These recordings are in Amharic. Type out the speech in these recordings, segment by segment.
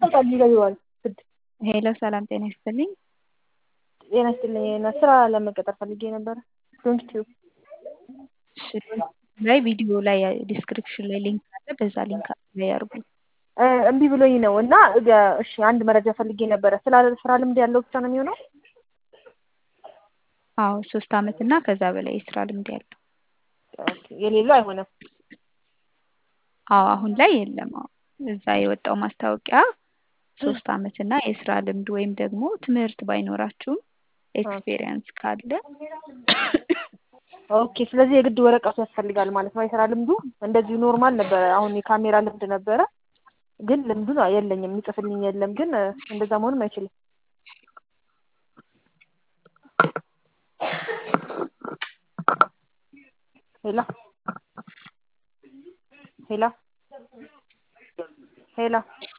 ይገባል ሄሎ ሰላም ጤና ይስጥልኝ። ጤና ይስጥልኝ። ስራ ለመቀጠር ፈልጌ ነበር። ዶንኪቲዩ ላይ ቪዲዮ ላይ ዲስክሪፕሽን ላይ ሊንክ አለ። በዛ ሊንክ ላይ ያርጉ። እምቢ ብሎኝ ነው እና እሺ አንድ መረጃ ፈልጌ ነበረ። ስራ ልምድ ያለው ብቻ ነው የሚሆነው? አዎ 3 አመት እና ከዛ በላይ የስራ ልምድ ያለው። ኦኬ የሌለው አይሆንም? አዎ አሁን ላይ የለም። አዎ እዛ የወጣው ማስታወቂያ 3 አመት እና የስራ ልምድ ወይም ደግሞ ትምህርት ባይኖራችሁም ኤክስፒሪየንስ ካለ ኦኬ ስለዚህ የግድ ወረቀቱ ያስፈልጋል ማለት ነው። የስራ ልምዱ እንደዚሁ ኖርማል ነበረ። አሁን የካሜራ ልምድ ነበረ ግን ልምዱ የለኝም። የሚጽፍልኝ የለም ግን እንደዛ መሆንም አይችልም። ሄላ ሄላ ሄላ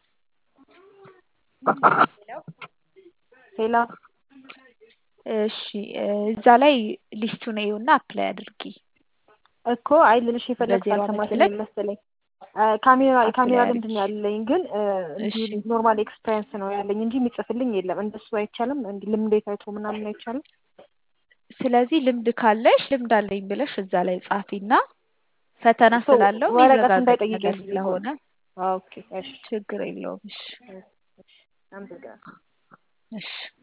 ሄላ እሺ እዛ ላይ ሊስቱን እዩና አፕላይ አድርጊ እኮ አይ ልልሽ የፈለግኩት አልሰማሽኝም መሰለኝ። ካሜራ ልምድ ነው ያለኝ ግን እንዲሁ ኖርማል ኤክስፒሪየንስ ነው ያለኝ እንጂ የሚጽፍልኝ የለም። እንደሱ አይቻልም? እንዲ ልምድ ታይቶ ምናምን አይቻልም? ስለዚህ ልምድ ካለሽ ልምድ አለኝ ብለሽ እዛ ላይ ጻፊና ፈተና ስላለው ወረቀት የሚረጋገጥ እንዳይጠይቀኝ ነገር ስለሆነ ኦኬ እሺ ችግር የለውም። እሺ አመሰግናለሁ። እሺ